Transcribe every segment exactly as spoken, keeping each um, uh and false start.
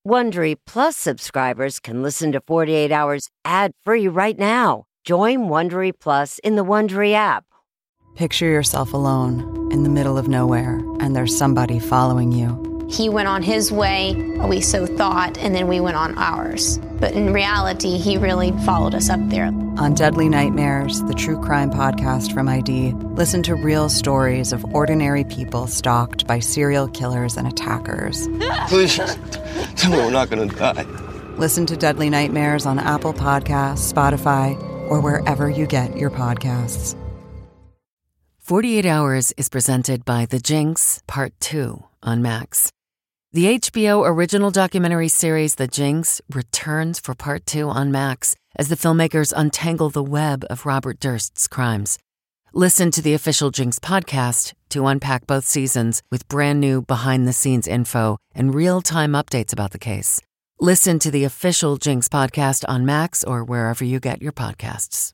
Wondery Plus subscribers can listen to forty-eight hours ad-free right now. Join Wondery Plus in the Wondery app. Picture yourself alone in the middle of nowhere, and there's somebody following you. He went on his way, we so thought, and then we went on ours. But in reality, he really followed us up there. On Deadly Nightmares, the true crime podcast from I D, listen to real stories of ordinary people stalked by serial killers and attackers. Please, tell me we're not going to die. Listen to Deadly Nightmares on Apple Podcasts, Spotify, or wherever you get your podcasts. forty-eight hours is presented by The Jinx, Part two on Max. The H B O original documentary series The Jinx returns for Part two on Max as the filmmakers untangle the web of Robert Durst's crimes. Listen to the official Jinx podcast to unpack both seasons with brand new behind-the-scenes info and real-time updates about the case. Listen to the official Jinx podcast on Max or wherever you get your podcasts.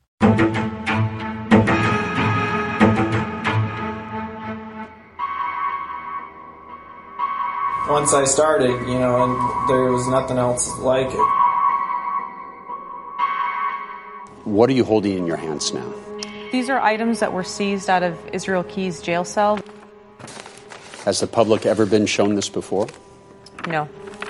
Once I started, you know, and there was nothing else like it. What are you holding in your hands now? These are items that were seized out of Israel Keyes' jail cell. Has the public ever been shown this before? No.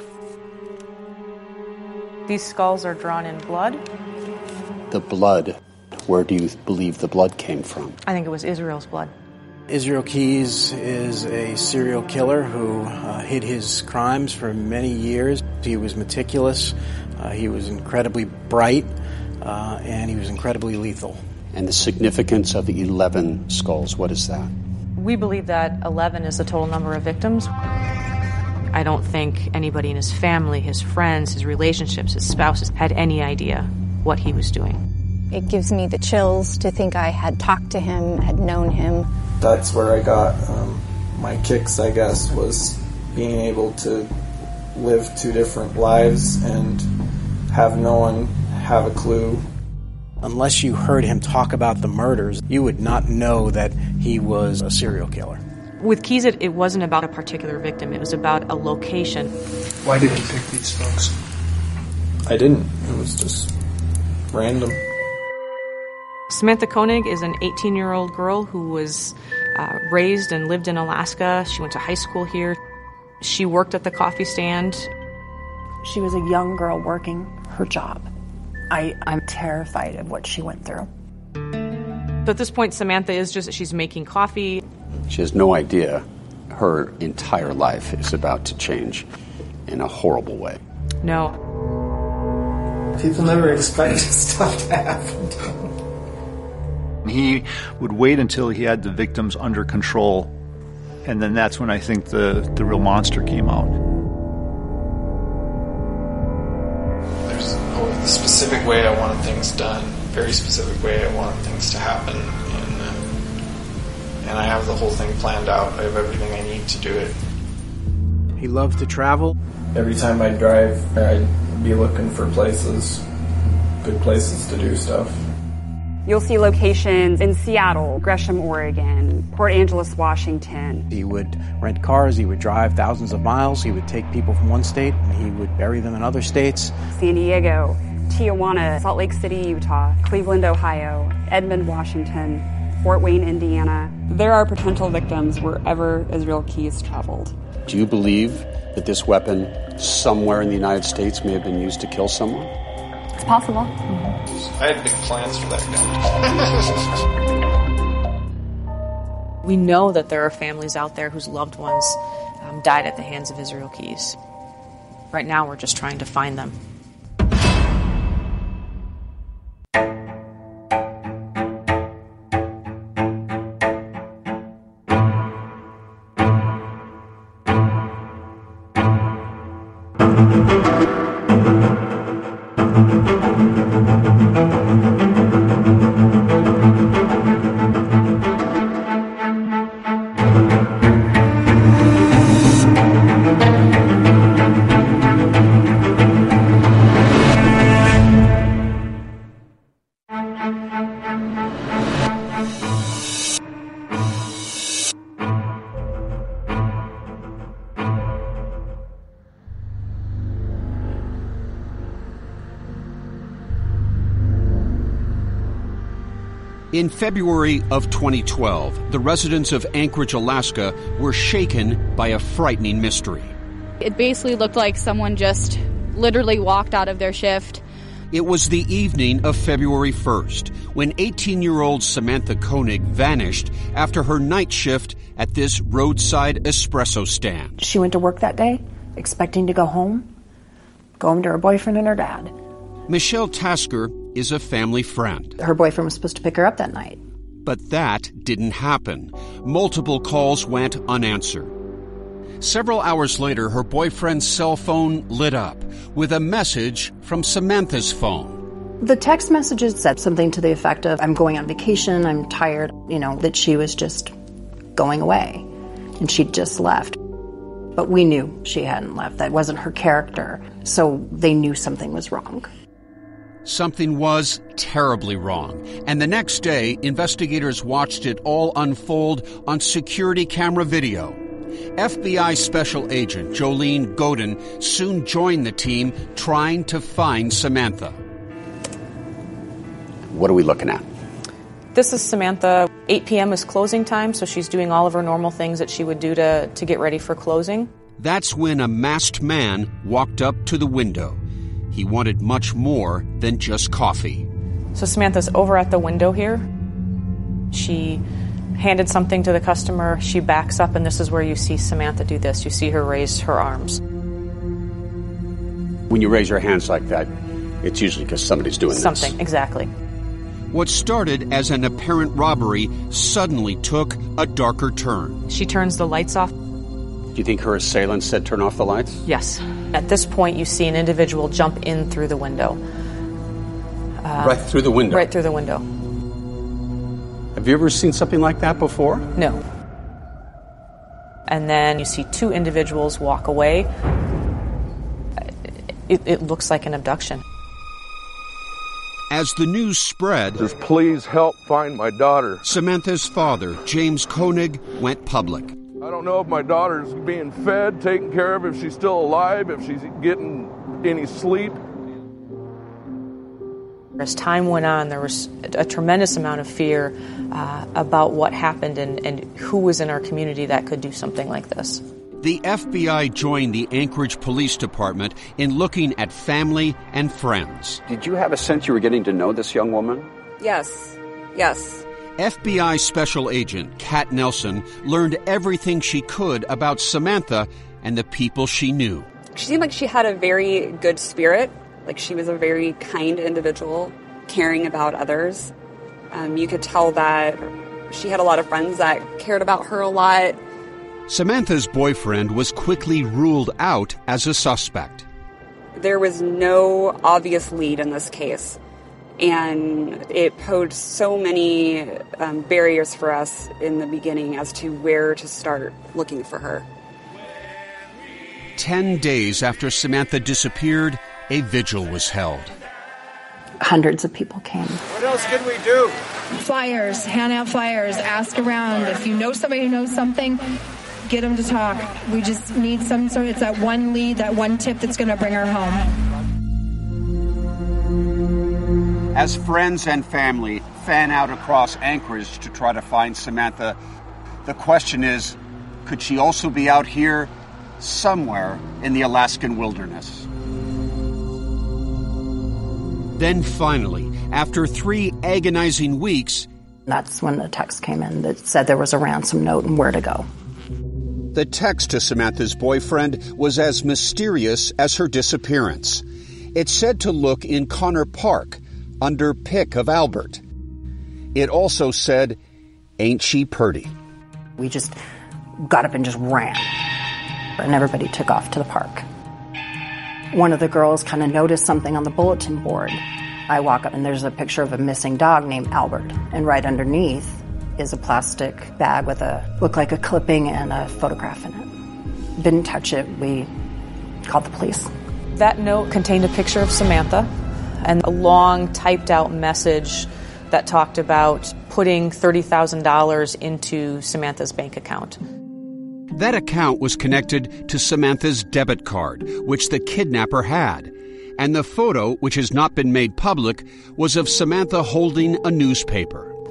These skulls are drawn in blood. The blood, where do you believe the blood came from? I think it was Israel's blood. Israel Keyes is a serial killer who uh, hid his crimes for many years. He was meticulous, uh, he was incredibly bright, uh, and he was incredibly lethal. And the significance of the eleven skulls, what is that? We believe that eleven is the total number of victims. I don't think anybody in his family, his friends, his relationships, his spouses had any idea what he was doing. It gives me the chills to think I had talked to him, had known him. That's where I got um, my kicks, I guess, was being able to live two different lives and have no one have a clue. Unless you heard him talk about the murders, you would not know that he was a serial killer. With Keyes, it, it wasn't about a particular victim. It was about a location. Why did you pick these folks? I didn't. It was just random. Samantha Koenig is an eighteen-year-old girl who was uh, raised and lived in Alaska. She went to high school here. She worked at the coffee stand. She was a young girl working her job. I, I'm terrified of what she went through. So at this point, Samantha is just, she's making coffee. She has no idea her entire life is about to change in a horrible way. No. People never expect stuff to happen to them. He would wait until he had the victims under control, and then that's when I think the, the real monster came out. There's a specific way I wanted things done, very specific way I wanted things to happen, and, uh, and I have the whole thing planned out. I have everything I need to do it. He loved to travel. Every time I'd drive, I'd be looking for places, good places to do stuff. You'll see locations in Seattle, Gresham, Oregon, Port Angeles, Washington. He would rent cars, he would drive thousands of miles, he would take people from one state and he would bury them in other states. San Diego, Tijuana, Salt Lake City, Utah, Cleveland, Ohio, Edmond, Washington, Fort Wayne, Indiana. There are potential victims wherever Israel Keyes traveled. Do you believe that this weapon somewhere in the United States may have been used to kill someone? It's possible. Mm-hmm. I had big plans for that guy. We know that there are families out there whose loved ones um, died at the hands of Israel Keyes. Right now, we're just trying to find them. In February of twenty twelve, the residents of Anchorage, Alaska were shaken by a frightening mystery. It basically looked like someone just literally walked out of their shift. It was the evening of February first when eighteen-year-old Samantha Koenig vanished after her night shift at this roadside espresso stand. She went to work that day, expecting to go home, go home to her boyfriend and her dad. Michelle Tasker is a family friend. Her boyfriend was supposed to pick her up that night. But that didn't happen. Multiple calls went unanswered. Several hours later, her boyfriend's cell phone lit up with a message from Samantha's phone. The text messages said something to the effect of, I'm going on vacation, I'm tired, you know, that she was just going away and she'd just left. But we knew she hadn't left. That wasn't her character. So they knew something was wrong. Something was terribly wrong. And the next day, investigators watched it all unfold on security camera video. F B I Special Agent Jolene Godin soon joined the team trying to find Samantha. What are we looking at? This is Samantha. eight p.m. is closing time, so she's doing all of her normal things that she would do to, to get ready for closing. That's when a masked man walked up to the window. He wanted much more than just coffee. So Samantha's over at the window here. She handed something to the customer. She backs up, and this is where you see Samantha do this. You see her raise her arms. When you raise your hands like that, it's usually because somebody's doing Something, this. exactly. What started as an apparent robbery suddenly took a darker turn. She turns the lights off. Do you think her assailant said turn off the lights? Yes. At this point, you see an individual jump in through the window. Uh, right through the window? Right through the window. Have you ever seen something like that before? No. And then you see two individuals walk away. It, it looks like an abduction. As the news spread, just please help find my daughter. Samantha's father, James Koenig, went public. I don't know if my daughter's being fed, taken care of, if she's still alive, if she's getting any sleep. As time went on, there was a tremendous amount of fear uh, about what happened and, and who was in our community that could do something like this. The F B I joined the Anchorage Police Department in looking at family and friends. Did you have a sense you were getting to know this young woman? Yes. Yes. F B I Special Agent Kat Nelson learned everything she could about Samantha and the people she knew. She seemed like she had a very good spirit. Like she was a very kind individual, caring about others. Um, you could tell that she had a lot of friends that cared about her a lot. Samantha's boyfriend was quickly ruled out as a suspect. There was no obvious lead in this case, and it posed so many um, barriers for us in the beginning as to where to start looking for her. Ten days after Samantha disappeared, a vigil was held. Hundreds of people came. What else can we do? Flyers, hand out flyers, ask around. If you know somebody who knows something, get them to talk. We just need some sort of, it's that one lead, that one tip that's going to bring her home. As friends and family fan out across Anchorage to try to find Samantha, the question is, could she also be out here somewhere in the Alaskan wilderness? Then finally, after three agonizing weeks, that's when the text came in that said there was a ransom note and where to go. The text to Samantha's boyfriend was as mysterious as her disappearance. It said to look in Connor Park, under pick of Albert. It also said, ain't she purty? We just got up and just ran, and everybody took off to the park. One of the girls kind of noticed something on the bulletin board. I walk up and there's a picture of a missing dog named Albert, and right underneath is a plastic bag with a, looked like a clipping and a photograph in it. Didn't touch it. We called the police. That note contained a picture of Samantha and a long typed out message that talked about putting thirty thousand dollars into Samantha's bank account. That account was connected to Samantha's debit card, which the kidnapper had. And the photo, which has not been made public, was of Samantha holding a newspaper.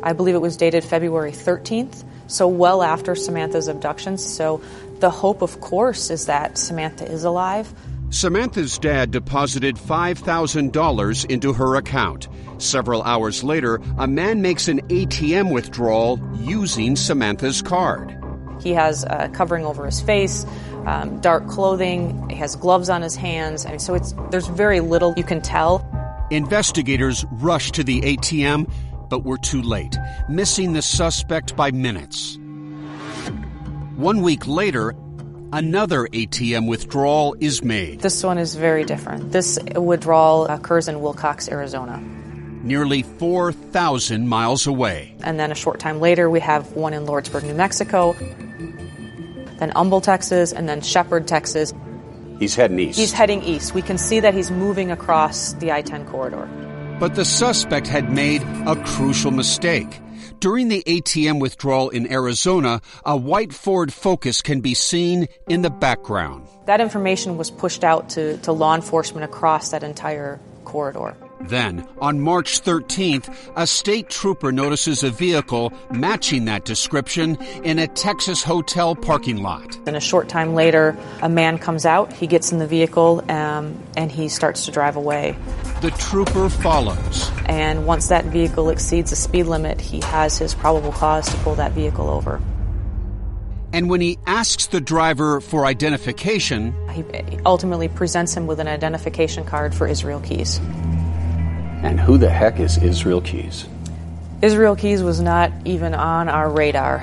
I believe it was dated February thirteenth, so well after Samantha's abduction. So the hope, of course, is that Samantha is alive. Samantha's dad deposited five thousand dollars into her account. Several hours later, a man makes an A T M withdrawal using Samantha's card. He has a covering over his face, um, dark clothing, he has gloves on his hands, and so it's there's very little you can tell. Investigators rushed to the A T M, but were too late, missing the suspect by minutes. One week later, another A T M withdrawal is made. This one is very different. This withdrawal occurs in Wilcox, Arizona. Nearly four thousand miles away. And then a short time later, we have one in Lordsburg, New Mexico, then Humble, Texas, and then Shepherd, Texas. He's heading east. He's heading east. We can see that he's moving across the I ten corridor. But the suspect had made a crucial mistake. During the A T M withdrawal in Arizona, a white Ford Focus can be seen in the background. That information was pushed out to, to law enforcement across that entire corridor. Then, on March thirteenth, a state trooper notices a vehicle matching that description in a Texas hotel parking lot. Then a short time later, a man comes out, he gets in the vehicle, um, and he starts to drive away. The trooper follows. And once that vehicle exceeds the speed limit, he has his probable cause to pull that vehicle over. And when he asks the driver for identification, he ultimately presents him with an identification card for Israel Keys. And who the heck is Israel Keys? Israel Keys was not even on our radar.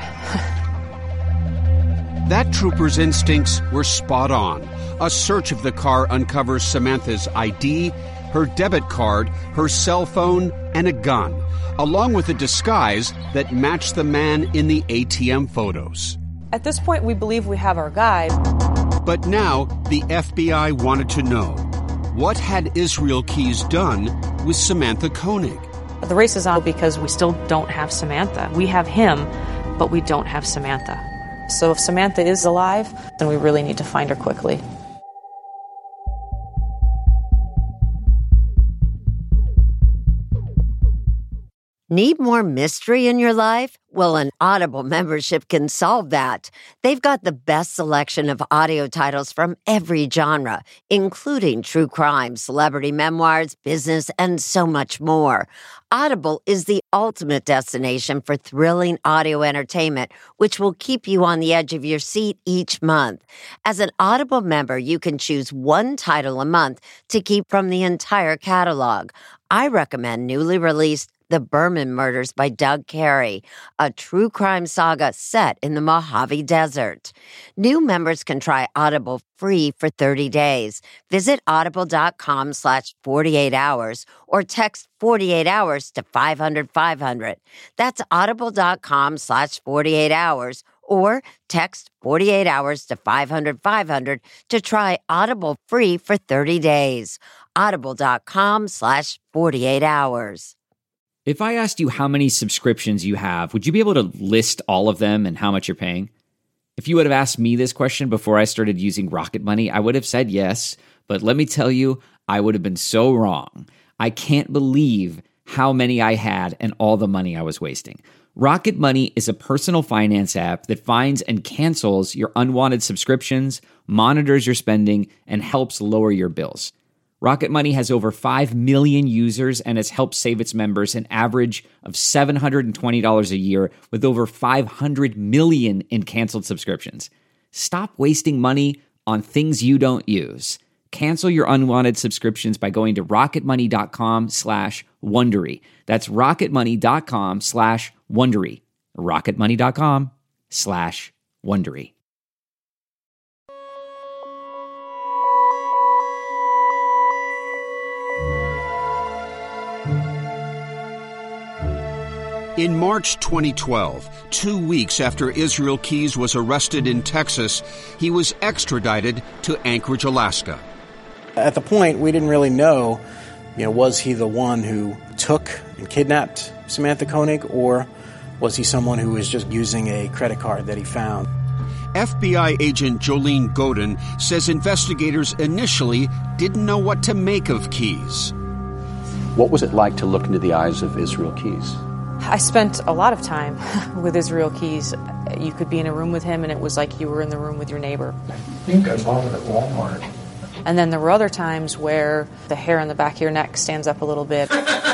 That trooper's instincts were spot on. A search of the car uncovers Samantha's I D, her debit card, her cell phone, and a gun, along with a disguise that matched the man in the A T M photos. At this point, we believe we have our guy. But now, the F B I wanted to know, what had Israel Keys done with Samantha Koenig? The race is on because we still don't have Samantha. We have him, but we don't have Samantha. So if Samantha is alive, then we really need to find her quickly. Need more mystery in your life? Well, an Audible membership can solve that. They've got the best selection of audio titles from every genre, including true crime, celebrity memoirs, business, and so much more. Audible is the ultimate destination for thrilling audio entertainment, which will keep you on the edge of your seat each month. As an Audible member, you can choose one title a month to keep from the entire catalog. I recommend newly released The Berman Murders by Doug Carey, a true crime saga set in the Mojave Desert. New members can try Audible free for thirty days. Visit audible.com slash 48 hours or text forty-eight hours to five hundred five hundred. That's audible.com slash 48 hours or text forty-eight hours to five hundred five hundred to try Audible free for thirty days. Audible.com slash 48 hours. If I asked you how many subscriptions you have, would you be able to list all of them and how much you're paying? If you would have asked me this question before I started using Rocket Money, I would have said yes, but let me tell you, I would have been so wrong. I can't believe how many I had and all the money I was wasting. Rocket Money is a personal finance app that finds and cancels your unwanted subscriptions, monitors your spending, and helps lower your bills. Rocket Money has over five million users and has helped save its members an average of seven hundred twenty dollars a year with over five hundred million in canceled subscriptions. Stop wasting money on things you don't use. Cancel your unwanted subscriptions by going to rocketmoney.com slash Wondery. That's rocketmoney.com slash Wondery. rocketmoney.com slash Wondery. In March twenty twelve, two weeks after Israel Keys was arrested in Texas, he was extradited to Anchorage, Alaska. At the point, we didn't really know, you know, was he the one who took and kidnapped Samantha Koenig, or was he someone who was just using a credit card that he found? F B I agent Jolene Godin says investigators initially didn't know what to make of Keys. What was it like to look into the eyes of Israel Keys? I spent a lot of time with Israel Keyes. You could be in a room with him and it was like you were in the room with your neighbor. I think I bought it at Walmart. And then there were other times where the hair on the back of your neck stands up a little bit.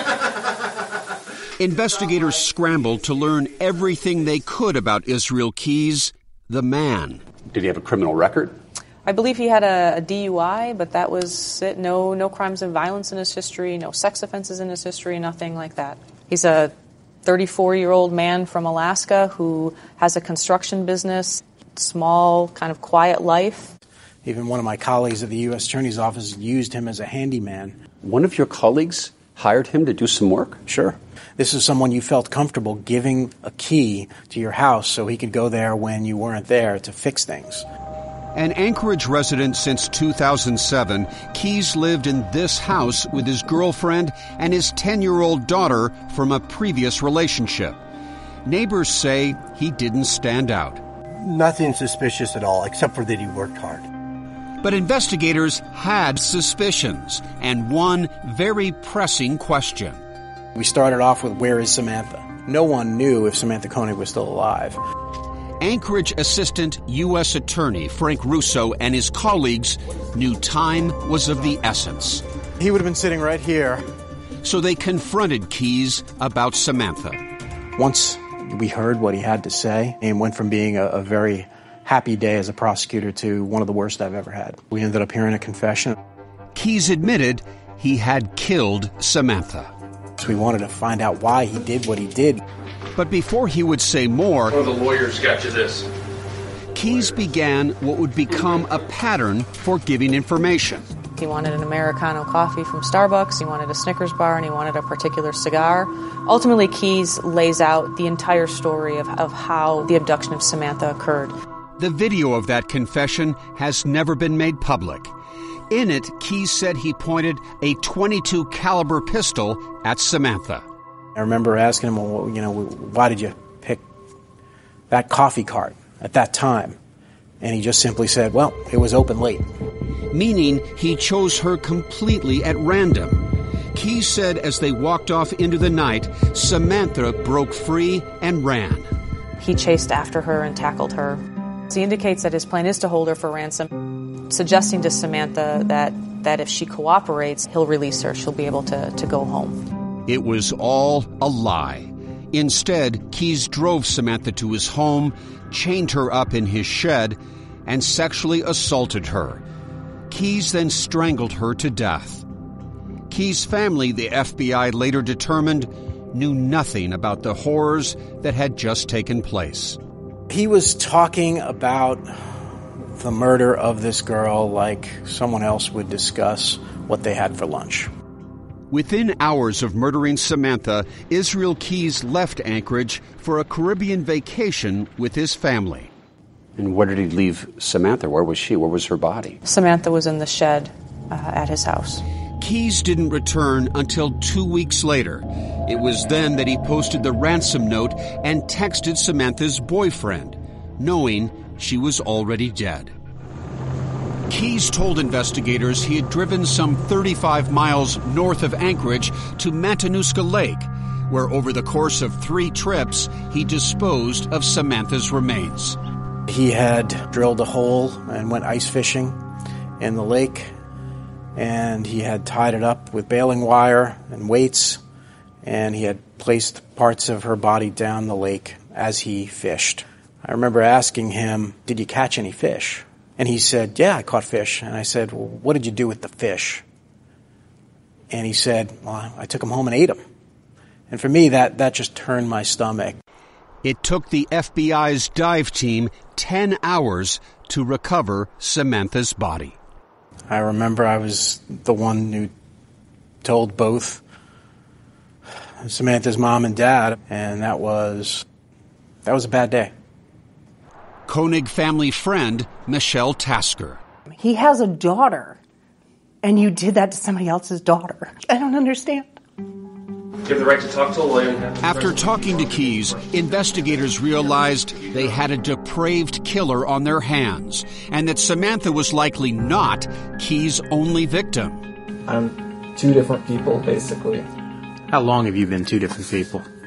Investigators scrambled to learn everything they could about Israel Keyes, the man. Did he have a criminal record? I believe he had a, a D U I, but that was it. No, no crimes of violence in his history, no sex offenses in his history, nothing like that. He's a thirty-four-year-old man from Alaska who has a construction business, small, kind of quiet life. Even one of my colleagues at the U S Attorney's Office used him as a handyman. One of your colleagues hired him to do some work? Sure. This is someone you felt comfortable giving a key to your house so he could go there when you weren't there to fix things. An Anchorage resident since two thousand seven, Keyes lived in this house with his girlfriend and his ten-year-old daughter from a previous relationship. Neighbors say he didn't stand out. Nothing suspicious at all, except for that he worked hard. But investigators had suspicions, and one very pressing question. We started off with, where is Samantha? No one knew if Samantha Koenig was still alive. Anchorage Assistant U S Attorney Frank Russo and his colleagues knew time was of the essence. He would have been sitting right here. So they confronted Keyes about Samantha. Once we heard what he had to say, it went from being a, a very happy day as a prosecutor to one of the worst I've ever had. We ended up hearing a confession. Keyes admitted he had killed Samantha. So we wanted to find out why he did what he did. But before he would say more, one of the lawyers got you this. Keyes began what would become a pattern for giving information. He wanted an Americano coffee from Starbucks, he wanted a Snickers bar, and he wanted a particular cigar. Ultimately, Keyes lays out the entire story of, of how the abduction of Samantha occurred. The video of that confession has never been made public. In it, Keyes said he pointed a twenty-two caliber pistol at Samantha. I remember asking him, well, you know, why did you pick that coffee cart at that time? And he just simply said, well, it was open late. Meaning he chose her completely at random. Keyes said as they walked off into the night, Samantha broke free and ran. He chased after her and tackled her. He indicates that his plan is to hold her for ransom, suggesting to Samantha that, that if she cooperates, he'll release her. She'll be able to, to go home. It was all a lie. Instead, Keyes drove Samantha to his home, chained her up in his shed, and sexually assaulted her. Keyes then strangled her to death. Keyes' family, the F B I later determined, knew nothing about the horrors that had just taken place. He was talking about the murder of this girl like someone else would discuss what they had for lunch. Within hours of murdering Samantha, Israel Keyes left Anchorage for a Caribbean vacation with his family. And where did he leave Samantha? Where was she? Where was her body? Samantha was in the shed uh, at his house. Keyes didn't return until two weeks later. It was then that he posted the ransom note and texted Samantha's boyfriend, knowing she was already dead. Keyes told investigators he had driven some thirty-five miles north of Anchorage to Matanuska Lake, where over the course of three trips, he disposed of Samantha's remains. He had drilled a hole and went ice fishing in the lake, and he had tied it up with baling wire and weights, and he had placed parts of her body down the lake as he fished. I remember asking him, did you catch any fish? And he said, yeah, I caught fish. And I said, well, what did you do with the fish? And he said, well, I took them home and ate them. And for me, that, that just turned my stomach. It took the F B I's dive team ten hours to recover Samantha's body. I remember I was the one who told both Samantha's mom and dad, and that was, that was a bad day. Koenig family friend Michelle Tasker. He has a daughter, and you did that to somebody else's daughter. I don't understand. You have the right to talk to a lawyer. After talking to Keyes, investigators realized they had a depraved killer on their hands, and that Samantha was likely not Keyes' only victim. I'm two different people, basically. How long have you been two different people?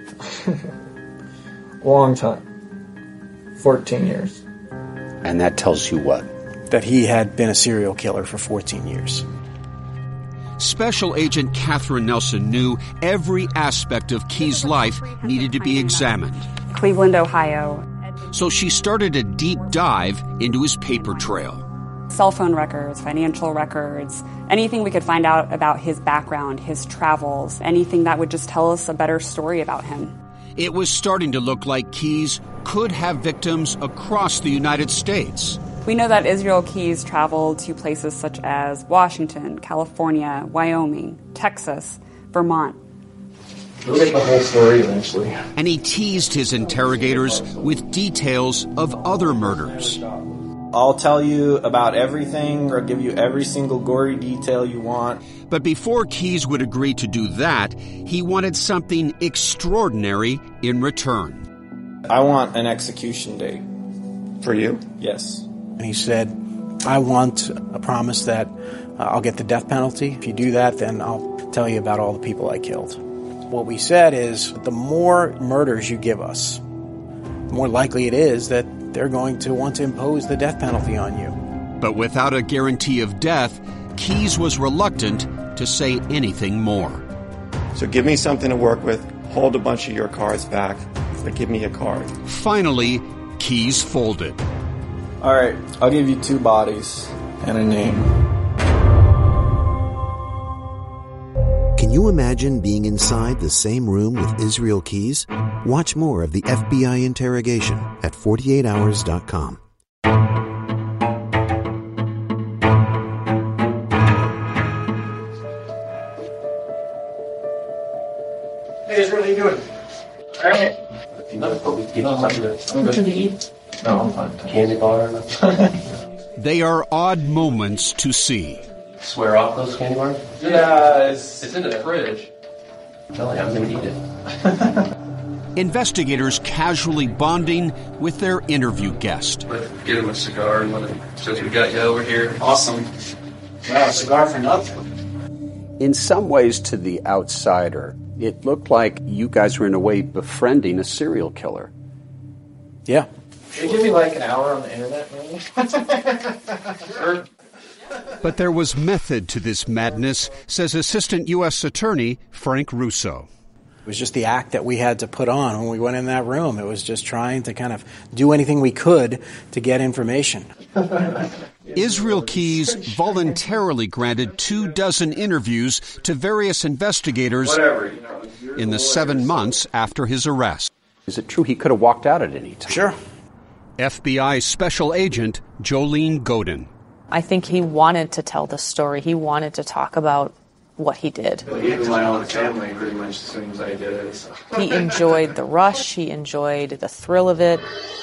Long time. fourteen years. And that tells you what? That he had been a serial killer for fourteen years. Special Agent Catherine Nelson knew every aspect of Key's life needed to be examined. Cleveland, Ohio. So she started a deep dive into his paper trail. Cell phone records, financial records, anything we could find out about his background, his travels, anything that would just tell us a better story about him. It was starting to look like Keyes could have victims across the United States. We know that Israel Keyes traveled to places such as Washington, California, Wyoming, Texas, Vermont. We'll get the whole story eventually. And he teased his interrogators with details of other murders. I'll tell you about everything or give you every single gory detail you want. But before Keyes would agree to do that, he wanted something extraordinary in return. I want an execution date. For you? Yes. And he said, I want a promise that uh, I'll get the death penalty. If you do that, then I'll tell you about all the people I killed. What we said is, the more murders you give us, the more likely it is that they're going to want to impose the death penalty on you. But without a guarantee of death, Keyes was reluctant to say anything more. So give me something to work with, hold a bunch of your cards back, but give me a card. Finally, Keyes folded. All right, I'll give you two bodies and a name. Can you imagine being inside the same room with Israel Keyes? Watch more of the F B I interrogation at forty-eight hours dot com. Hey, Israel, how you doing? All right. If you know, we give something to eat. No, I'm fine. Candy bar or nothing? They are odd moments to see. Swear off those candy bars? Yeah, it's, it's in the fridge. Tell me, I'm going to eat it. Investigators casually bonding with their interview guest. Get him a cigar and let him says we got you over here. Awesome. Wow, a cigar for nothing. In some ways, to the outsider, it looked like you guys were in a way befriending a serial killer. Yeah. Can you give me like an hour on the internet, maybe? Sure. But there was method to this madness, says Assistant U S Attorney Frank Russo. It was just the act that we had to put on when we went in that room. It was just trying to kind of do anything we could to get information. Israel Keyes voluntarily granted two dozen interviews to various investigators in the seven months after his arrest. Is it true he could have walked out at any time? Sure. F B I Special Agent Jolene Godin. I think he wanted to tell the story. He wanted to talk about what he did. He was my own family pretty much as soon as I did it. So. He enjoyed the rush. He enjoyed the thrill of it.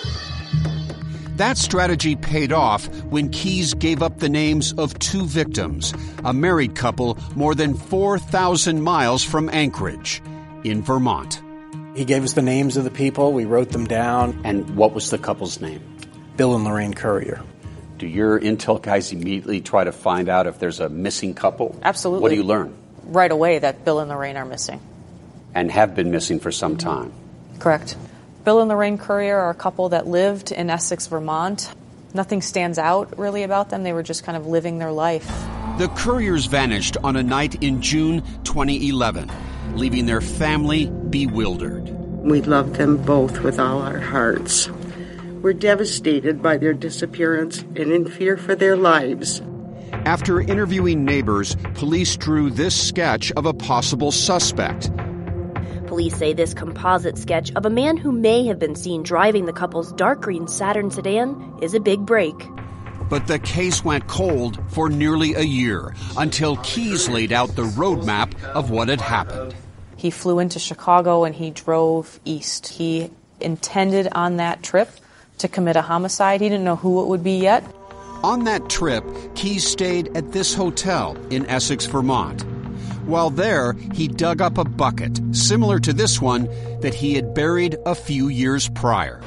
That strategy paid off when Keyes gave up the names of two victims, a married couple more than four thousand miles from Anchorage in Vermont. He gave us the names of the people. We wrote them down. And what was the couple's name? Bill and Lorraine Currier. Do your intel guys immediately try to find out if there's a missing couple? Absolutely. What do you learn? Right away that Bill and Lorraine are missing. And have been missing for some time. Correct. Bill and Lorraine Currier are a couple that lived in Essex, Vermont. Nothing stands out really about them. They were just kind of living their life. The Curriers vanished on a night in June twenty eleven, leaving their family bewildered. We love them both with all our hearts. We're devastated by their disappearance and in fear for their lives. After interviewing neighbors, police drew this sketch of a possible suspect. Police say this composite sketch of a man who may have been seen driving the couple's dark green Saturn sedan is a big break. But the case went cold for nearly a year until Keyes laid out the roadmap of what had happened. He flew into Chicago and he drove east. He intended on that trip to commit a homicide. He didn't know who it would be yet. On that trip, Keyes stayed at this hotel in Essex, Vermont. While there, he dug up a bucket similar to this one that he had buried a few years prior.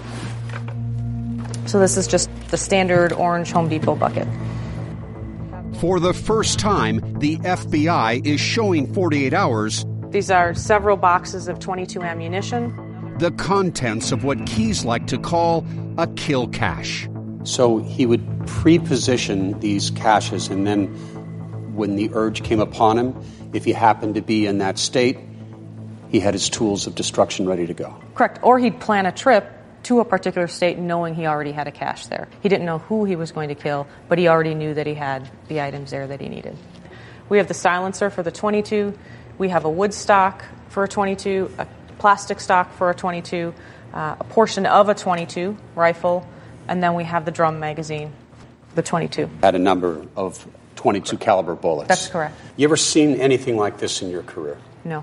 So this is just the standard orange Home Depot bucket. For the first time, the F B I is showing forty-eight hours These are several boxes of twenty-two ammunition. The contents of what Keyes liked to call a kill cache. So he would pre-position these caches, and then when the urge came upon him, if he happened to be in that state, he had his tools of destruction ready to go. Correct. Or he'd plan a trip to a particular state knowing he already had a cache there. He didn't know who he was going to kill, but he already knew that he had the items there that he needed. We have the silencer for the twenty-two. We have a wood stock for a twenty-two, a plastic stock for a twenty-two, uh, a portion of a twenty-two rifle, and then we have the drum magazine, the twenty-two. Had a number of twenty-two caliber bullets. That's correct. You ever seen anything like this in your career? No.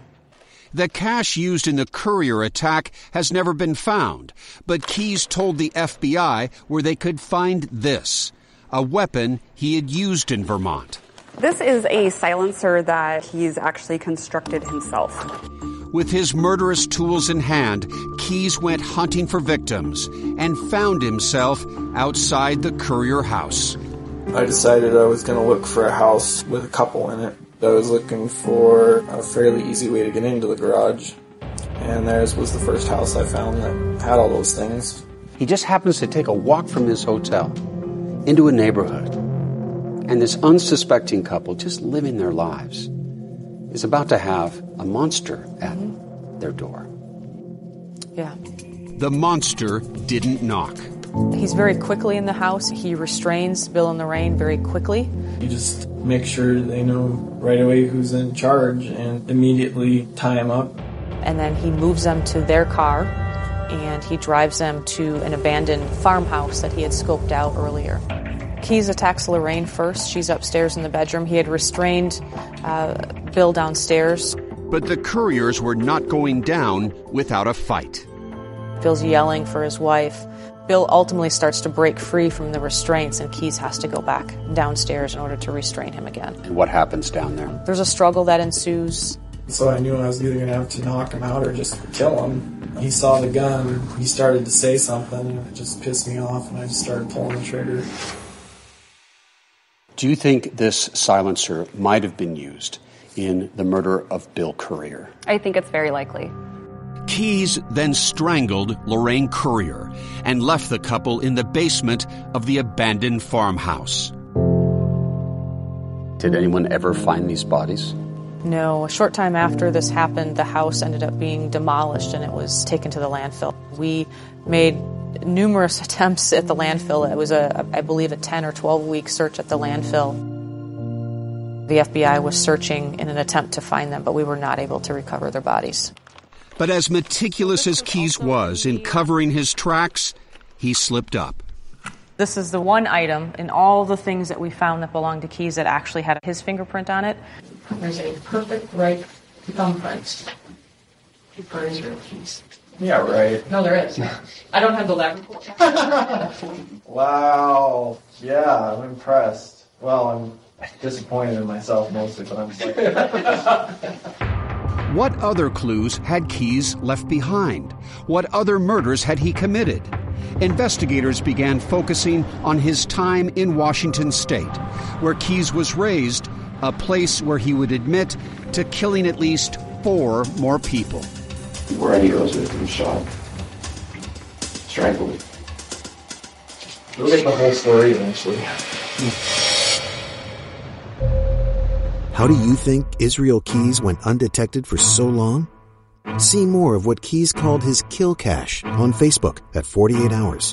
The cache used in the Courier attack has never been found, but Keyes told the F B I where they could find this, a weapon he had used in Vermont. This is a silencer that he's actually constructed himself. With his murderous tools in hand, Keyes went hunting for victims and found himself outside the Courier house. I decided I was going to look for a house with a couple in it. I was looking for a fairly easy way to get into the garage, and theirs was the first house I found that had all those things. He just happens to take a walk from his hotel into a neighborhood, and this unsuspecting couple, just living their lives, is about to have a monster at their door. Yeah. The monster didn't knock. He's very quickly in the house. He restrains Bill and Lorraine very quickly. You just make sure they know right away who's in charge and immediately tie him up. And then he moves them to their car, and he drives them to an abandoned farmhouse that he had scoped out earlier. Keyes attacks Lorraine first. She's upstairs in the bedroom. He had restrained uh, Bill downstairs. But the Couriers were not going down without a fight. Bill's yelling for his wife. Bill ultimately starts to break free from the restraints, and Keyes has to go back downstairs in order to restrain him again. And what happens down there? There's a struggle that ensues. So I knew I was either going to have to knock him out or just kill him. He saw the gun, he started to say something, and it just pissed me off, and I just started pulling the trigger. Do you think this silencer might have been used in the murder of Bill Courier? I think it's very likely. Keyes then strangled Lorraine Courier and left the couple in the basement of the abandoned farmhouse. Did anyone ever find these bodies? No. A short time after this happened, the house ended up being demolished and it was taken to the landfill. We made numerous attempts at the landfill. It was, a, I believe, a ten or twelve week search at the landfill. The F B I was searching in an attempt to find them, but we were not able to recover their bodies. But as meticulous as Keyes was in covering his tracks, he slipped up. This is the one item in all the things that we found that belonged to Keyes that actually had his fingerprint on it. There's a perfect right thumbprint for Israel Keyes. Yeah, right. No, there is. I don't have the lab report. Wow. Yeah, I'm impressed. Well, I'm disappointed in myself mostly, but I'm just like... What other clues had Keyes left behind? What other murders had he committed? Investigators began focusing on his time in Washington State, where Keyes was raised, a place where he would admit to killing at least four more people. Where he goes with him shot. Strangled. We'll get the whole story eventually. How do you think Israel Keyes went undetected for so long? See more of what Keyes called his kill cache on Facebook at forty-eight hours.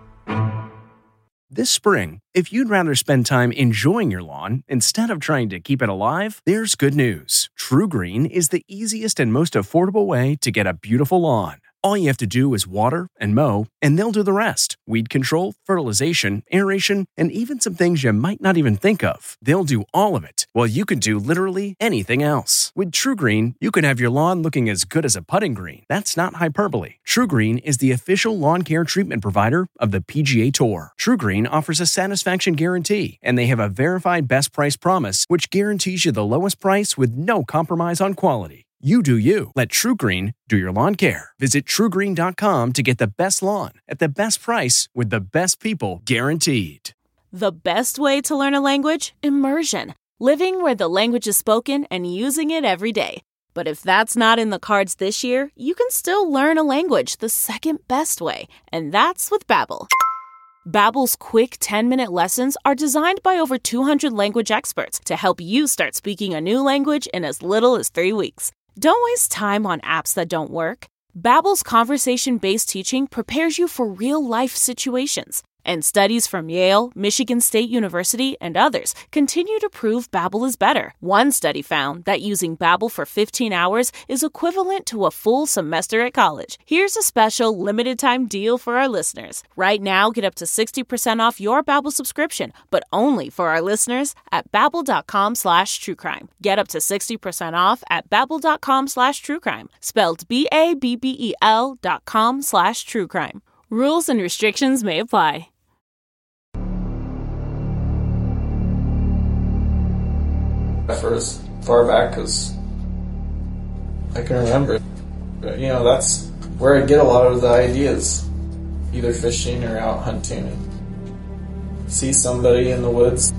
This spring, if you'd rather spend time enjoying your lawn instead of trying to keep it alive, there's good news. True Green is the easiest and most affordable way to get a beautiful lawn. All you have to do is water and mow, and they'll do the rest. Weed control, fertilization, aeration, and even some things you might not even think of. They'll do all of it, while you can do literally anything else. With True Green, you can have your lawn looking as good as a putting green. That's not hyperbole. True Green is the official lawn care treatment provider of the P G A Tour. True Green offers a satisfaction guarantee, and they have a verified best price promise, which guarantees you the lowest price with no compromise on quality. You do you. Let True Green do your lawn care. Visit true green dot com to get the best lawn at the best price with the best people guaranteed. The best way to learn a language? Immersion. Living where the language is spoken and using it every day. But if that's not in the cards this year, you can still learn a language the second best way, and that's with Babbel. Babbel's quick ten-minute lessons are designed by over two hundred language experts to help you start speaking a new language in as little as three weeks. Don't waste time on apps that don't work. Babbel's conversation-based teaching prepares you for real-life situations. And studies from Yale, Michigan State University, and others continue to prove Babbel is better. One study found that using Babbel for fifteen hours is equivalent to a full semester at college. Here's a special limited-time deal for our listeners. Right now, get up to sixty percent off your Babbel subscription, but only for our listeners at babbel.com slash truecrime. Get up to sixty percent off at babbel.com slash truecrime. Spelled B A B B E L dot com slash truecrime. Rules and restrictions may apply. For as far back as I can remember. But, you know, that's where I get a lot of the ideas, either fishing or out hunting. And see somebody in the woods.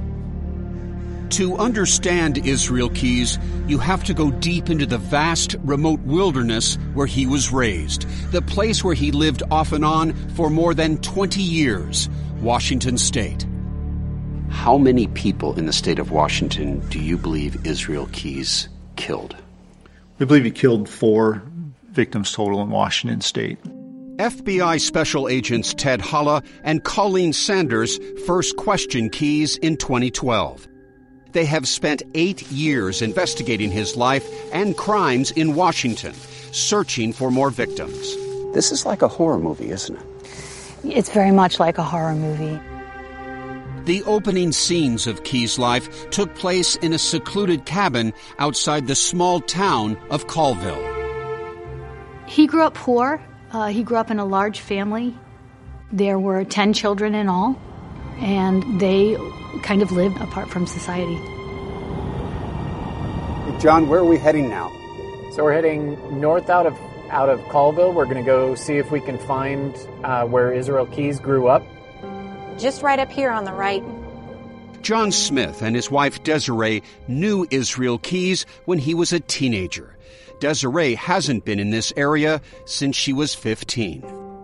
To understand Israel Keyes, you have to go deep into the vast, remote wilderness where he was raised, the place where he lived off and on for more than twenty years, Washington State. How many people in the state of Washington do you believe Israel Keyes killed? We believe he killed four victims total in Washington State. F B I Special Agents Ted Holla and Colleen Sanders first questioned Keyes in twenty twelve. They have spent eight years investigating his life and crimes in Washington, searching for more victims. This is like a horror movie, isn't it? It's very much like a horror movie. The opening scenes of Keyes' life took place in a secluded cabin outside the small town of Colville. He grew up poor. Uh, he grew up in a large family. There were ten children in all, and they kind of lived apart from society. John, where are we heading now? So we're heading north out of out of Colville. We're going to go see if we can find uh, where Israel Keyes grew up. Just right up here on the right. John Smith and his wife Desiree knew Israel Keyes when he was a teenager. Desiree hasn't been in this area since she was fifteen.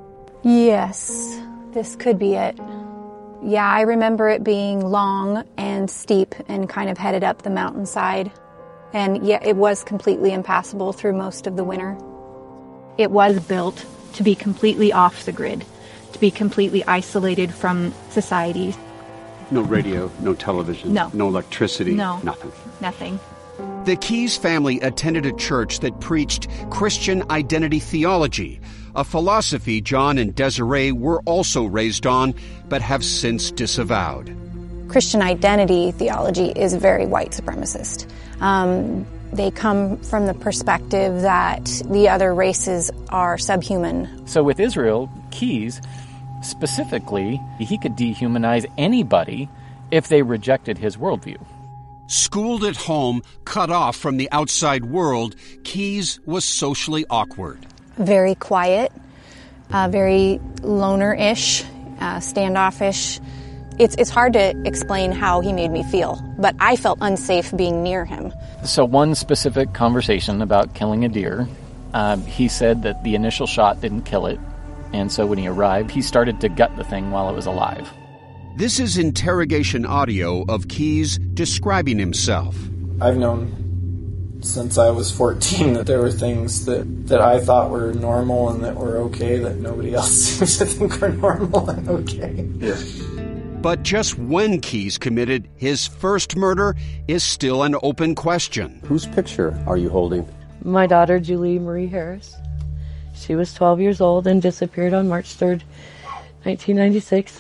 Yes, this could be it. Yeah, I remember it being long and steep and kind of headed up the mountainside. And yeah, it was completely impassable through most of the winter. It was built to be completely off the grid, to be completely isolated from society. No radio, no television, no, no electricity, no, nothing. Nothing. The Keyes family attended a church that preached Christian identity theology, a philosophy John and Desiree were also raised on, but have since disavowed. Christian identity theology is very white supremacist. Um, they come from the perspective that the other races are subhuman. So with Israel Keyes, specifically, he could dehumanize anybody if they rejected his worldview. Schooled at home, cut off from the outside world, Keyes was socially awkward. Very quiet, uh, very loner-ish, uh, standoffish. It's, it's hard to explain how he made me feel, but I felt unsafe being near him. So one specific conversation about killing a deer, uh, he said that the initial shot didn't kill it, and so when he arrived, he started to gut the thing while it was alive. This is interrogation audio of Keyes describing himself. I've known since I was fourteen that there were things that, that I thought were normal and that were okay that nobody else seems to think are normal and okay. Yeah. But just when Keyes committed his first murder is still an open question. Whose picture are you holding? My daughter, Julie Marie Harris. She was twelve years old and disappeared on March third, nineteen ninety-six.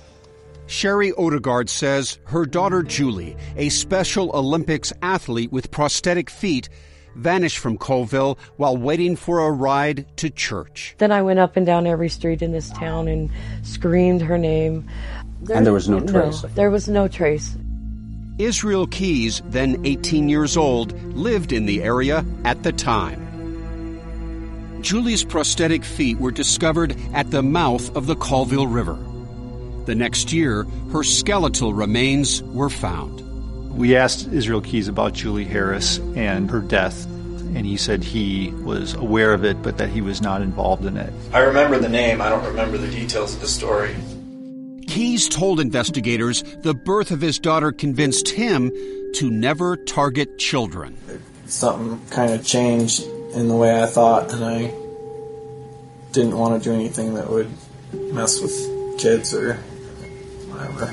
Sherry Odegaard says her daughter Julie, a Special Olympics athlete with prosthetic feet, vanished from Colville while waiting for a ride to church. Then I went up and down every street in this town and screamed her name. There, and there was no trace? No, there was no trace. Israel Keyes, then eighteen years old, lived in the area at the time. Julie's prosthetic feet were discovered at the mouth of the Colville River. The next year, her skeletal remains were found. We asked Israel Keyes about Julie Harris and her death. and he said he was aware of it, but that he was not involved in it. I remember the name. I don't remember the details of the story. Keyes told investigators the birth of his daughter convinced him to never target children. Something kind of changed in the way I thought, and I didn't want to do anything that would mess with kids or whatever.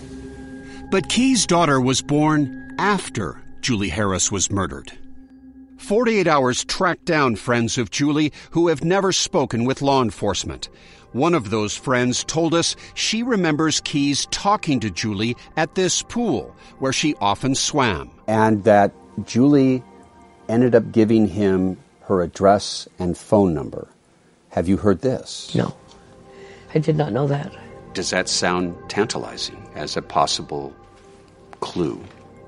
But Keyes' daughter was born after Julie Harris was murdered. forty-eight hours tracked down friends of Julie who have never spoken with law enforcement. One of those friends told us she remembers Keyes talking to Julie at this pool where she often swam. And that Julie ended up giving him her address and phone number. Have you heard this? No, I did not know that. Does that sound tantalizing as a possible clue?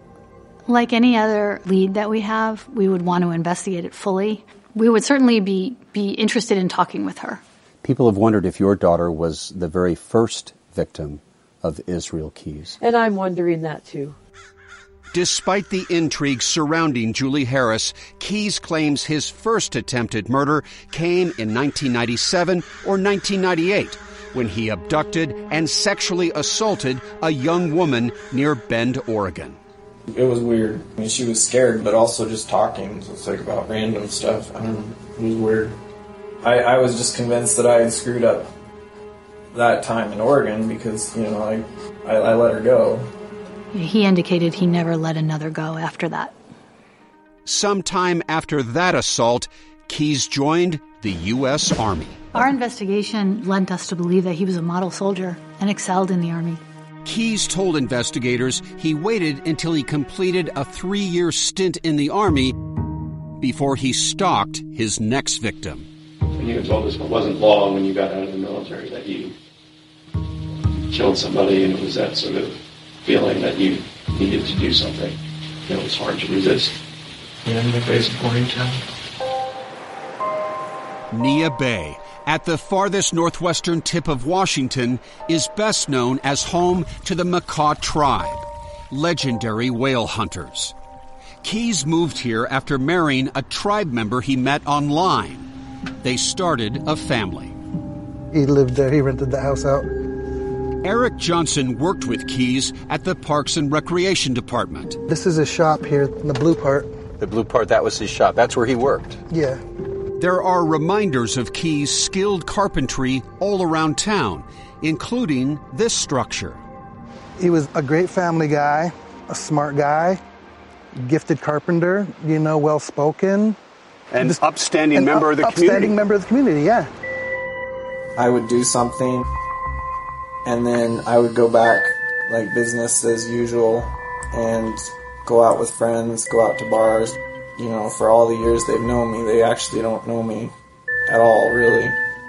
Like any other lead that we have, we would want to investigate it fully. We would certainly be, be interested in talking with her. People have wondered if your daughter was the very first victim of Israel Keyes. And I'm wondering that too. Despite the intrigue surrounding Julie Harris, Keyes claims his first attempted murder came in nineteen ninety-seven or nineteen ninety-eight, when he abducted and sexually assaulted a young woman near Bend, Oregon. It was weird. I mean, she was scared, but also just talking. So it's like about random stuff. I don't know. It was weird. I, I was just convinced that I had screwed up that time in Oregon because, you know, I, I, I let her go. He indicated he never let another go after that. Sometime after that assault, Keyes joined the U S Army. Our investigation lent us to believe that he was a model soldier and excelled in the Army. Keyes told investigators he waited until he completed a three-year stint in the Army before he stalked his next victim. And you told us it wasn't long when you got out of the military that you killed somebody, and it was that sort of feeling that you needed to do something. It was hard to resist. Yeah, in the face of Morningtown. Neah Bay, at the farthest northwestern tip of Washington, is best known as home to the Makah tribe, legendary whale hunters. Keyes moved here after marrying a tribe member he met online. They started a family. He lived there. He rented the house out. Eric Johnson worked with Keyes at the Parks and Recreation Department. This is his shop here in the blue part. The blue part, that was his shop. That's where he worked. Yeah. There are reminders of Keyes' skilled carpentry all around town, including this structure. He was a great family guy, a smart guy, gifted carpenter, you know, well-spoken. An Just, upstanding an member up, of the upstanding community. member of the community, yeah. I would do something, and then I would go back like business as usual and go out with friends, go out to bars. You know, for all the years they've known me, they actually don't know me at all, really.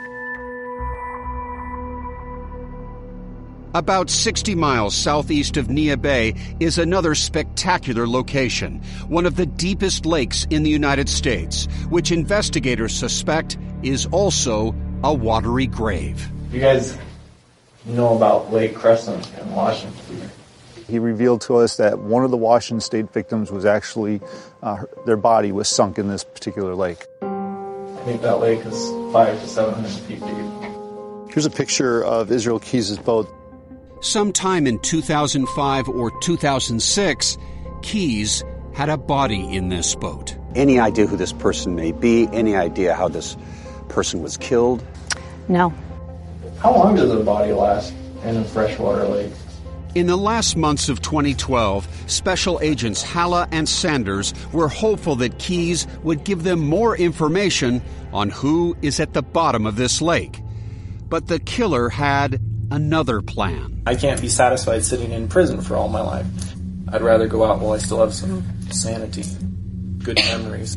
About sixty miles southeast of Neah Bay is another spectacular location, one of the deepest lakes in the United States, which investigators suspect is also a watery grave. You guys know about Lake Crescent in Washington? He revealed to us that one of the Washington State victims was actually, uh, their body was sunk in this particular lake. I think that lake is five to seven hundred feet deep. Here's a picture of Israel Keyes' boat. Sometime in two thousand five or two thousand six, Keyes had a body in this boat. Any idea who this person may be? Any idea how this person was killed? No. How long does a body last in a freshwater lake? In the last months of twenty twelve, Special Agents Halla and Sanders were hopeful that Keyes would give them more information on who is at the bottom of this lake. But the killer had another plan. I can't be satisfied sitting in prison for all my life. I'd rather go out while I still have some sanity, good memories.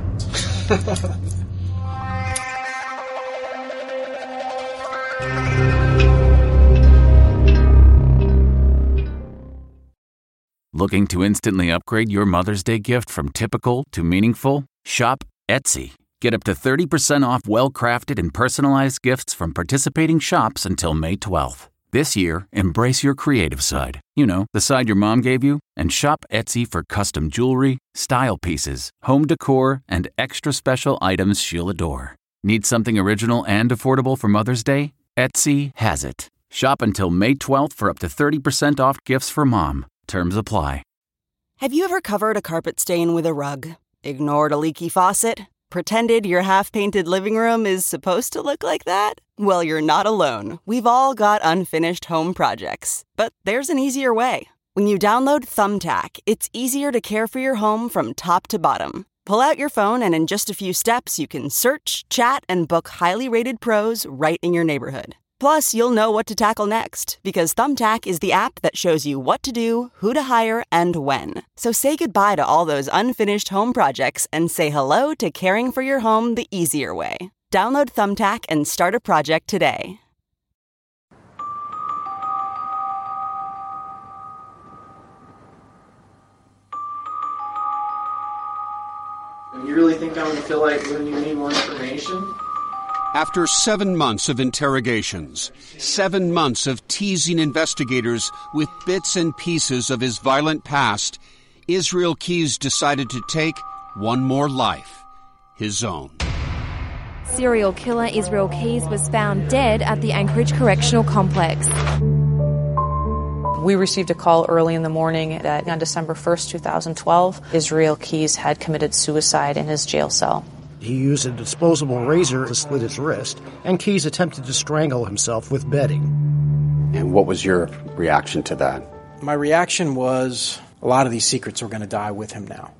Looking to instantly upgrade your Mother's Day gift from typical to meaningful? Shop Etsy. Get up to thirty percent off well-crafted and personalized gifts from participating shops until May twelfth. This year, embrace your creative side. You know, the side your mom gave you. And shop Etsy for custom jewelry, style pieces, home decor, and extra special items she'll adore. Need something original and affordable for Mother's Day? Etsy has it. Shop until May twelfth for up to thirty percent off gifts for mom. Terms apply. Have you ever covered a carpet stain with a rug? Ignored a leaky faucet? Pretended your half-painted living room is supposed to look like that? Well, you're not alone. We've all got unfinished home projects. But there's an easier way. When you download Thumbtack, it's easier to care for your home from top to bottom. Pull out your phone and in just a few steps, you can search, chat, and book highly rated pros right in your neighborhood. Plus, you'll know what to tackle next, because Thumbtack is the app that shows you what to do, who to hire, and when. So say goodbye to all those unfinished home projects and say hello to caring for your home the easier way. Download Thumbtack and start a project today. You really think I'm going to feel like when you need more information? After seven months of interrogations, seven months of teasing investigators with bits and pieces of his violent past, Israel Keyes decided to take one more life, his own. Serial killer Israel Keyes was found dead at the Anchorage Correctional Complex. We received a call early in the morning that on December first, twenty twelve, Israel Keyes had committed suicide in his jail cell. He used a disposable razor to slit his wrist, and Keyes attempted to strangle himself with bedding. And what was your reaction to that? My reaction was a lot of these secrets are going to die with him now.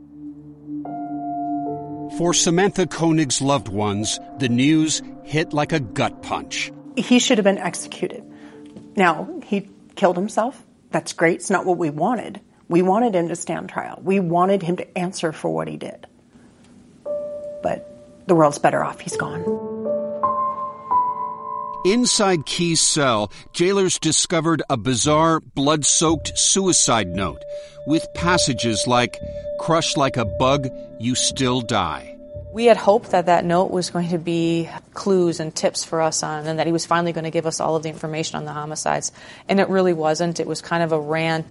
For Samantha Koenig's loved ones, the news hit like a gut punch. He should have been executed. Now, he killed himself. That's great. It's not what we wanted. We wanted him to stand trial. We wanted him to answer for what he did. But the world's better off. He's gone. Inside Keyes' cell, jailers discovered a bizarre, blood-soaked suicide note with passages like, "Crushed like a bug, you still die." We had hoped that that note was going to be clues and tips for us on, and that he was finally going to give us all of the information on the homicides. And it really wasn't. It was kind of a rant.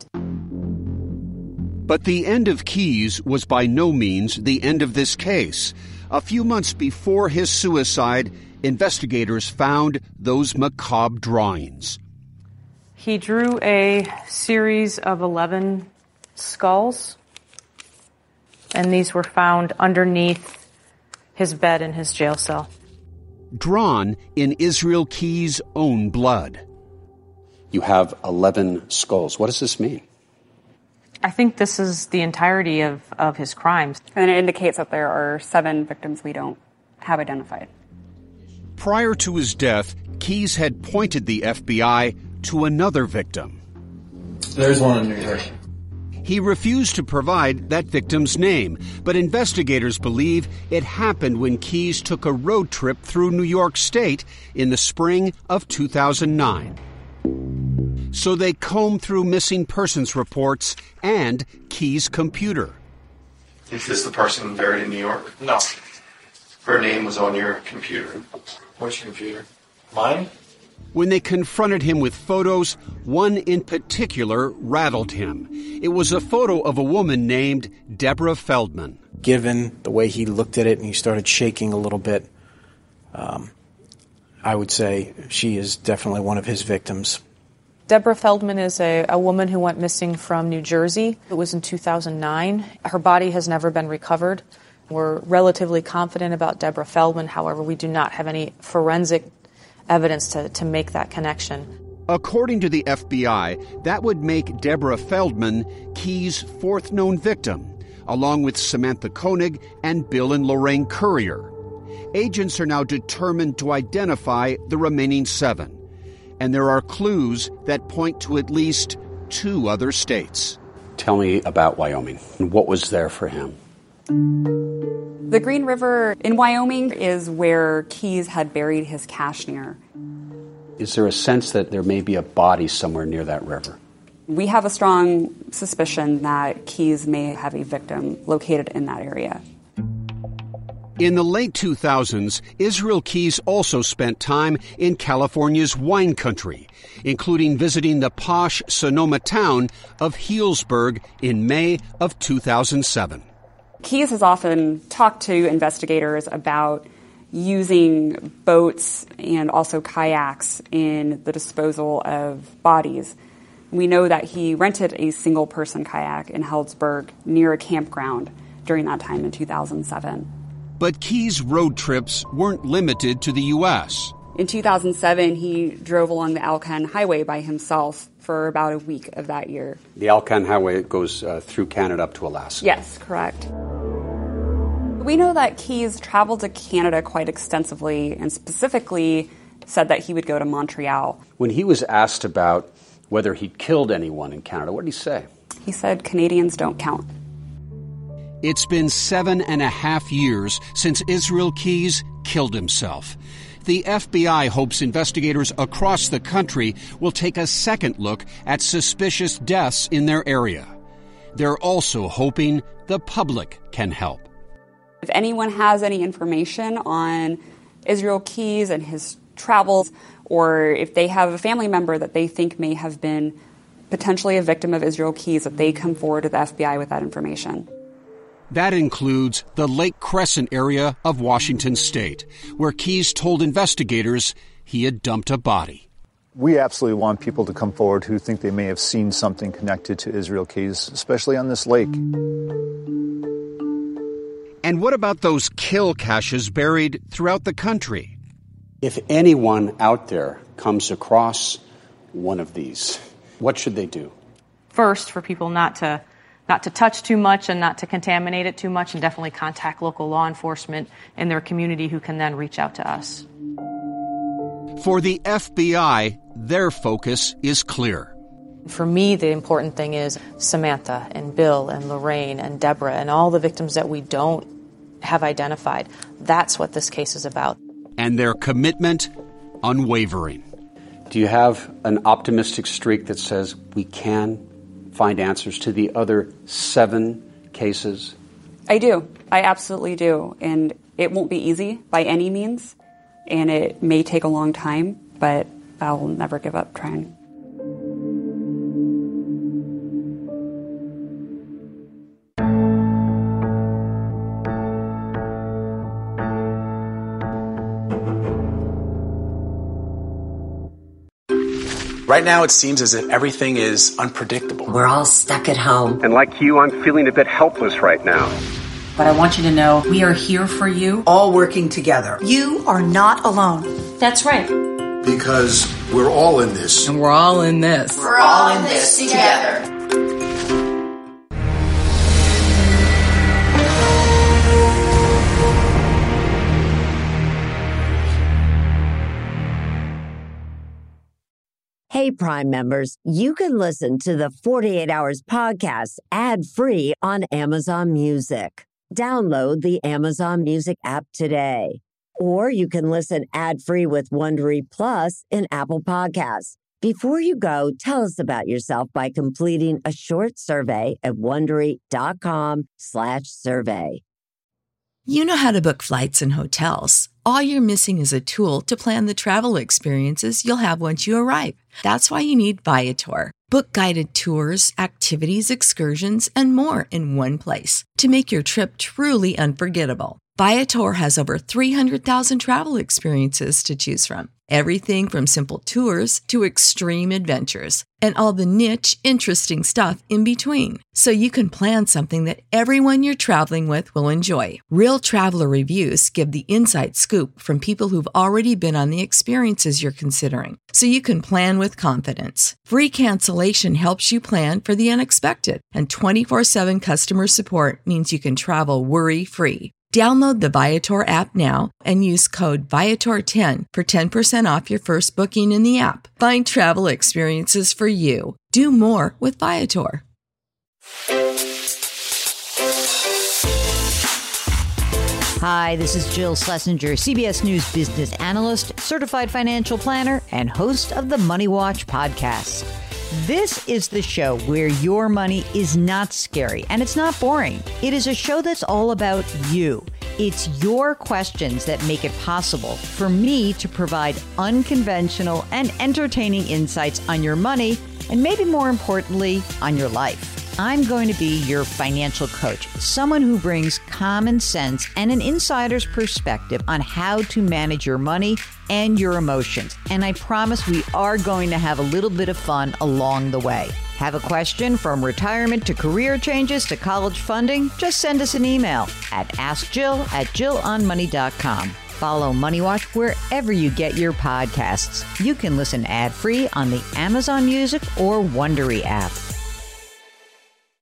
But the end of Keyes was by no means the end of this case. A few months before his suicide, investigators found those macabre drawings. He drew a series of eleven skulls, and these were found underneath his bed in his jail cell. Drawn in Israel Keyes' own blood. You have eleven skulls. What does this mean? I think this is the entirety of, of his crimes. And it indicates that there are seven victims we don't have identified. Prior to his death, Keyes had pointed the F B I to another victim. There's one in New York. He refused to provide that victim's name, but investigators believe it happened when Keyes took a road trip through New York State in the spring of two thousand nine. So they combed through missing persons reports and Keyes' computer. Is this the person buried in New York? No. Her name was on your computer. Which computer? Mine? When they confronted him with photos, one in particular rattled him. It was a photo of a woman named Deborah Feldman. Given the way he looked at it and he started shaking a little bit, um, I would say she is definitely one of his victims. Deborah Feldman is a, a woman who went missing from New Jersey. It was in two thousand nine. Her body has never been recovered. We're relatively confident about Deborah Feldman. However, we do not have any forensic evidence to, to make that connection. According to the F B I, that would make Deborah Feldman Keyes' fourth known victim, along with Samantha Koenig and Bill and Lorraine Currier. Agents are now determined to identify the remaining seven. And there are clues that point to at least two other states. Tell me about Wyoming. What was there for him? The Green River in Wyoming is where Keyes had buried his cache near. Is there a sense that there may be a body somewhere near that river? We have a strong suspicion that Keyes may have a victim located in that area. In the late two thousands, Israel Keyes also spent time in California's wine country, including visiting the posh Sonoma town of Healdsburg in May of two thousand seven. Keyes has often talked to investigators about using boats and also kayaks in the disposal of bodies. We know that he rented a single-person kayak in Healdsburg near a campground during that time in two thousand seven. But Keyes' road trips weren't limited to the U S. In two thousand seven, he drove along the Alcan Highway by himself for about a week of that year. The Alcan Highway goes uh, through Canada up to Alaska. Yes, correct. We know that Keyes traveled to Canada quite extensively and specifically said that he would go to Montreal. When he was asked about whether he'd killed anyone in Canada, what did he say? He said, Canadians don't count. It's been seven and a half years since Israel Keyes killed himself. The F B I hopes investigators across the country will take a second look at suspicious deaths in their area. They're also hoping the public can help. If anyone has any information on Israel Keyes and his travels, or if they have a family member that they think may have been potentially a victim of Israel Keyes, that they come forward to the F B I with that information. That includes the Lake Crescent area of Washington State, where Keyes told investigators he had dumped a body. We absolutely want people to come forward who think they may have seen something connected to Israel Keyes, especially on this lake. And what about those kill caches buried throughout the country? If anyone out there comes across one of these, what should they do? First, for people not to not to touch too much and not to contaminate it too much, and definitely contact local law enforcement in their community who can then reach out to us. For the F B I, their focus is clear. For me, the important thing is Samantha and Bill and Lorraine and Deborah and all the victims that we don't have identified. That's what this case is about. And their commitment unwavering. Do you have an optimistic streak that says we can find answers to the other seven cases? I do. I absolutely do. And it won't be easy by any means. And it may take a long time, but I'll never give up trying. Right now, it seems as if everything is unpredictable. We're all stuck at home. And like you, I'm feeling a bit helpless right now. But I want you to know we are here for you. All working together. You are not alone. That's right. Because we're all in this. And we're all in this. We're all in this together. Hey, Prime members, you can listen to the forty-eight hours podcast ad-free on Amazon Music. Download the Amazon Music app today. Or you can listen ad-free with Wondery Plus in Apple Podcasts. Before you go, tell us about yourself by completing a short survey at Wondery.com slash survey. You know how to book flights and hotels. All you're missing is a tool to plan the travel experiences you'll have once you arrive. That's why you need Viator. Book guided tours, activities, excursions, and more in one place to make your trip truly unforgettable. Viator has over three hundred thousand travel experiences to choose from. Everything from simple tours to extreme adventures and all the niche, interesting stuff in between. So you can plan something that everyone you're traveling with will enjoy. Real traveler reviews give the inside scoop from people who've already been on the experiences you're considering. So you can plan with confidence. Free cancellation helps you plan for the unexpected. And twenty-four seven customer support means you can travel worry-free. Download the Viator app now and use code Viator ten for ten percent off your first booking in the app. Find travel experiences for you. Do more with Viator. Hi, this is Jill Schlesinger, C B S News business analyst, certified financial planner, and host of the Money Watch podcast. This is the show where your money is not scary and it's not boring. It is a show that's all about you. It's your questions that make it possible for me to provide unconventional and entertaining insights on your money, and maybe more importantly, on your life. I'm going to be your financial coach, someone who brings common sense and an insider's perspective on how to manage your money and your emotions. And I promise we are going to have a little bit of fun along the way. Have a question from retirement to career changes to college funding? Just send us an email at askjill at jill on money dot com. Follow Money Watch wherever you get your podcasts. You can listen ad-free on the Amazon Music or Wondery app.